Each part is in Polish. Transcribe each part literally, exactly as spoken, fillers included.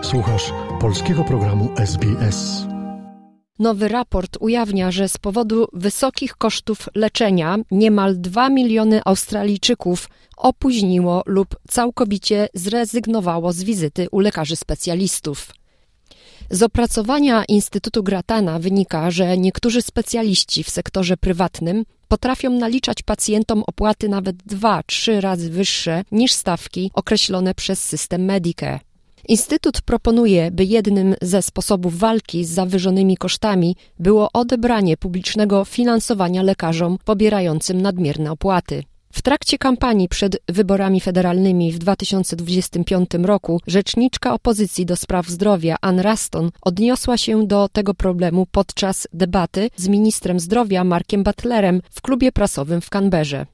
Słuchasz polskiego programu S B S. Nowy raport ujawnia, że z powodu wysokich kosztów leczenia niemal dwa miliony Australijczyków opóźniło lub całkowicie zrezygnowało z wizyty u lekarzy specjalistów. Z opracowania Instytutu Gratana wynika, że niektórzy specjaliści w sektorze prywatnym potrafią naliczać pacjentom opłaty nawet dwa, trzy razy wyższe niż stawki określone przez system Medicare. Instytut proponuje, by jednym ze sposobów walki z zawyżonymi kosztami było odebranie publicznego finansowania lekarzom pobierającym nadmierne opłaty. W trakcie kampanii przed wyborami federalnymi w dwa tysiące dwudziestym piątym roku rzeczniczka opozycji do spraw zdrowia Ann Ruston odniosła się do tego problemu podczas debaty z ministrem zdrowia Markiem Butlerem w klubie prasowym w Canberrze.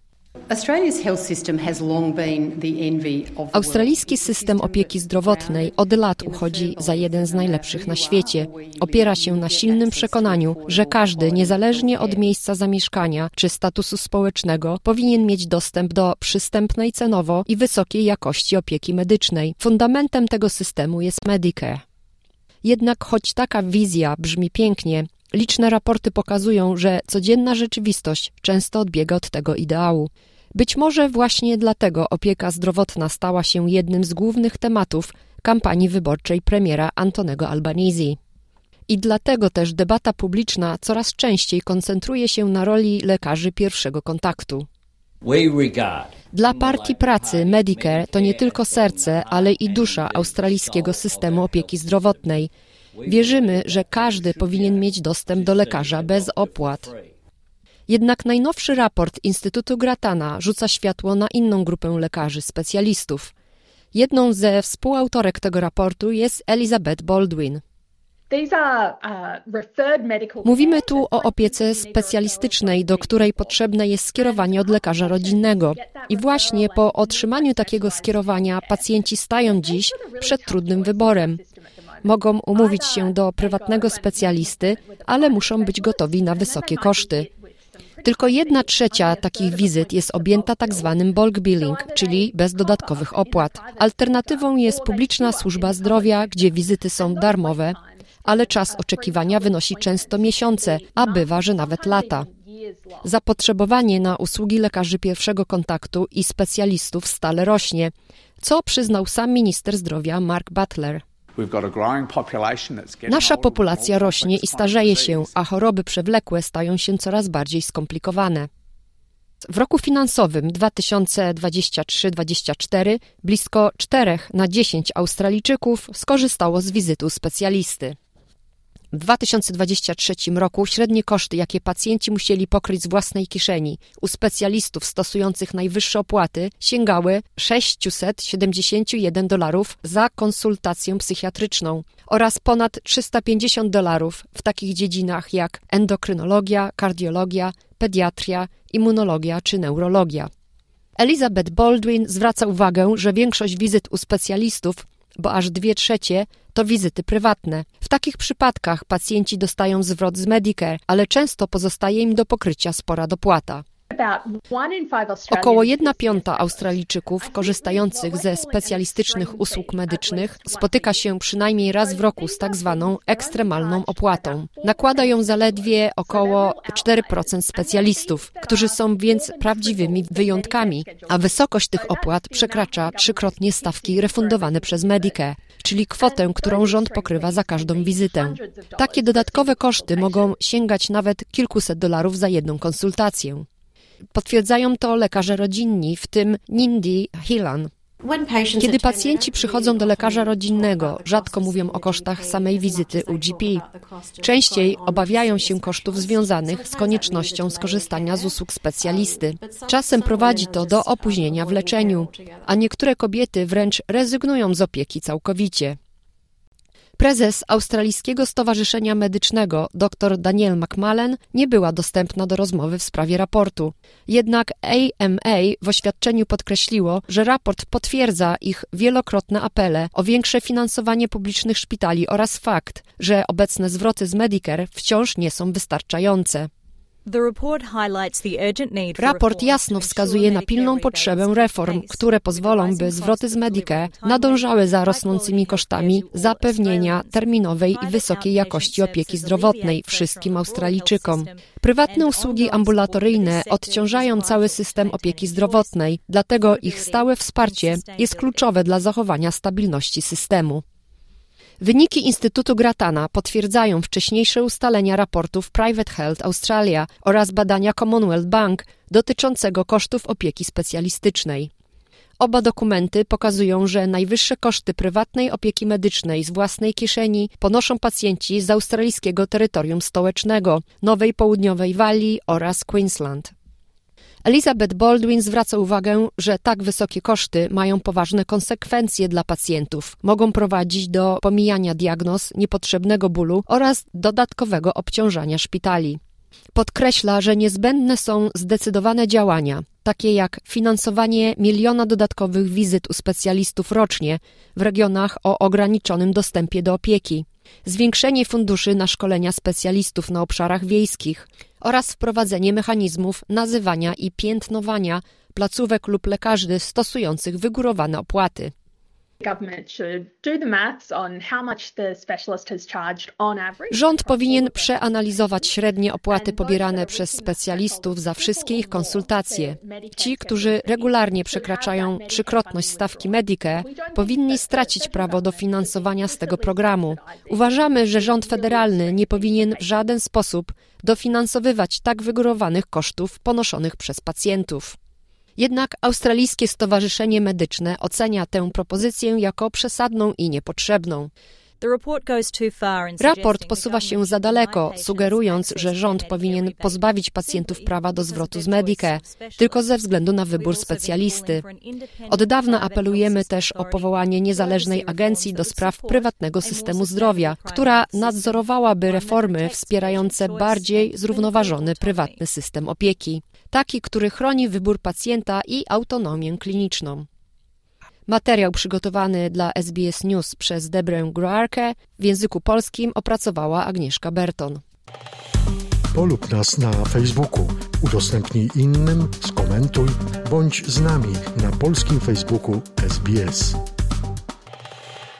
Australijski system opieki zdrowotnej od lat uchodzi za jeden z najlepszych na świecie. Opiera się na silnym przekonaniu, że każdy, niezależnie od miejsca zamieszkania czy statusu społecznego, powinien mieć dostęp do przystępnej cenowo i wysokiej jakości opieki medycznej. Fundamentem tego systemu jest Medicare. Jednak choć taka wizja brzmi pięknie, liczne raporty pokazują, że codzienna rzeczywistość często odbiega od tego ideału. Być może właśnie dlatego opieka zdrowotna stała się jednym z głównych tematów kampanii wyborczej premiera Antonego Albanese. I dlatego też debata publiczna coraz częściej koncentruje się na roli lekarzy pierwszego kontaktu. Dla Partii Pracy Medicare to nie tylko serce, ale i dusza australijskiego systemu opieki zdrowotnej. Wierzymy, że każdy powinien mieć dostęp do lekarza bez opłat. Jednak najnowszy raport Instytutu Gratana rzuca światło na inną grupę lekarzy specjalistów. Jedną ze współautorek tego raportu jest Elizabeth Baldwin. Mówimy tu o opiece specjalistycznej, do której potrzebne jest skierowanie od lekarza rodzinnego. I właśnie po otrzymaniu takiego skierowania pacjenci stają dziś przed trudnym wyborem. Mogą umówić się do prywatnego specjalisty, ale muszą być gotowi na wysokie koszty. Tylko jedna trzecia takich wizyt jest objęta tak zwanym bulk billing, czyli bez dodatkowych opłat. Alternatywą jest publiczna służba zdrowia, gdzie wizyty są darmowe, ale czas oczekiwania wynosi często miesiące, a bywa, że nawet lata. Zapotrzebowanie na usługi lekarzy pierwszego kontaktu i specjalistów stale rośnie, co przyznał sam minister zdrowia Mark Butler. Nasza populacja rośnie i starzeje się, a choroby przewlekłe stają się coraz bardziej skomplikowane. W roku finansowym dwa tysiące dwudziestym trzecim dwudziestym czwartym blisko cztery na dziesięć Australijczyków skorzystało z wizyty u specjalisty. W dwa tysiące dwudziestym trzecim roku średnie koszty, jakie pacjenci musieli pokryć z własnej kieszeni u specjalistów stosujących najwyższe opłaty, sięgały sześćset siedemdziesiąt jeden dolarów za konsultację psychiatryczną oraz ponad trzysta pięćdziesiąt dolarów w takich dziedzinach jak endokrynologia, kardiologia, pediatria, immunologia czy neurologia. Elizabeth Baldwin zwraca uwagę, że większość wizyt u specjalistów, bo aż dwie trzecie, to wizyty prywatne. W takich przypadkach pacjenci dostają zwrot z Medicare, ale często pozostaje im do pokrycia spora dopłata. Około jedna piąta Australijczyków korzystających ze specjalistycznych usług medycznych spotyka się przynajmniej raz w roku z tak zwaną ekstremalną opłatą. Nakłada ją zaledwie około cztery procent specjalistów, którzy są więc prawdziwymi wyjątkami, a wysokość tych opłat przekracza trzykrotnie stawki refundowane przez Medicare, czyli kwotę, którą rząd pokrywa za każdą wizytę. Takie dodatkowe koszty mogą sięgać nawet kilkuset dolarów za jedną konsultację. Potwierdzają to lekarze rodzinni, w tym Nindy Hillan. Kiedy pacjenci przychodzą do lekarza rodzinnego, rzadko mówią o kosztach samej wizyty u G P. Częściej obawiają się kosztów związanych z koniecznością skorzystania z usług specjalisty. Czasem prowadzi to do opóźnienia w leczeniu, a niektóre kobiety wręcz rezygnują z opieki całkowicie. Prezes Australijskiego Stowarzyszenia Medycznego dr Danielle McMullen nie była dostępna do rozmowy w sprawie raportu. Jednak A M A w oświadczeniu podkreśliło, że raport potwierdza ich wielokrotne apele o większe finansowanie publicznych szpitali oraz fakt, że obecne zwroty z Medicare wciąż nie są wystarczające. Raport jasno wskazuje na pilną potrzebę reform, które pozwolą, by zwroty z Medicare nadążały za rosnącymi kosztami zapewnienia terminowej i wysokiej jakości opieki zdrowotnej wszystkim Australijczykom. Prywatne usługi ambulatoryjne odciążają cały system opieki zdrowotnej, dlatego ich stałe wsparcie jest kluczowe dla zachowania stabilności systemu. Wyniki Instytutu Gratana potwierdzają wcześniejsze ustalenia raportów Private Health Australia oraz badania Commonwealth Bank dotyczącego kosztów opieki specjalistycznej. Oba dokumenty pokazują, że najwyższe koszty prywatnej opieki medycznej z własnej kieszeni ponoszą pacjenci z australijskiego terytorium stołecznego, Nowej Południowej Walii oraz Queensland. Elizabeth Baldwin zwraca uwagę, że tak wysokie koszty mają poważne konsekwencje dla pacjentów. Mogą prowadzić do pomijania diagnoz, niepotrzebnego bólu oraz dodatkowego obciążania szpitali. Podkreśla, że niezbędne są zdecydowane działania, takie jak finansowanie miliona dodatkowych wizyt u specjalistów rocznie w regionach o ograniczonym dostępie do opieki, zwiększenie funduszy na szkolenia specjalistów na obszarach wiejskich oraz wprowadzenie mechanizmów nazywania i piętnowania placówek lub lekarzy stosujących wygórowane opłaty. Rząd powinien przeanalizować średnie opłaty pobierane przez specjalistów za wszystkie ich konsultacje. Ci, którzy regularnie przekraczają trzykrotność stawki Medicare, powinni stracić prawo do finansowania z tego programu. Uważamy, że rząd federalny nie powinien w żaden sposób dofinansowywać tak wygórowanych kosztów ponoszonych przez pacjentów. Jednak Australijskie Stowarzyszenie Medyczne ocenia tę propozycję jako przesadną i niepotrzebną. Raport posuwa się za daleko, sugerując, że rząd powinien pozbawić pacjentów prawa do zwrotu z Medicare, tylko ze względu na wybór specjalisty. Od dawna apelujemy też o powołanie niezależnej agencji do spraw prywatnego systemu zdrowia, która nadzorowałaby reformy wspierające bardziej zrównoważony prywatny system opieki, taki, który chroni wybór pacjenta i autonomię kliniczną. Materiał przygotowany dla S B S News przez Debrę Groarkę w języku polskim opracowała Agnieszka Berton. Polub nas na Facebooku, udostępnij innym, skomentuj, bądź z nami na polskim Facebooku S B S.